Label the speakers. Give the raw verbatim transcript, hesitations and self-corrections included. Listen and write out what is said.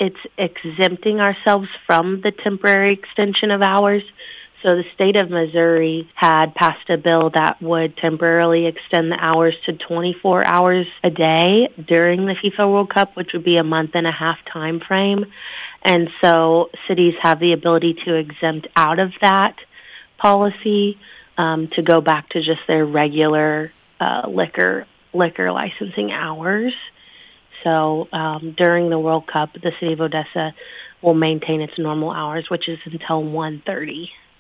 Speaker 1: it's exempting ourselves from the temporary extension of hours. So the state of Missouri had passed a bill that would temporarily extend the hours to twenty-four hours a day during the FIFA World Cup, which would be a month and a half time frame. And so cities have the ability to exempt out of that policy um, to go back to just their regular uh, liquor liquor licensing hours. So um, during the World Cup, the city of Odessa will maintain its normal hours, which is until one thirty.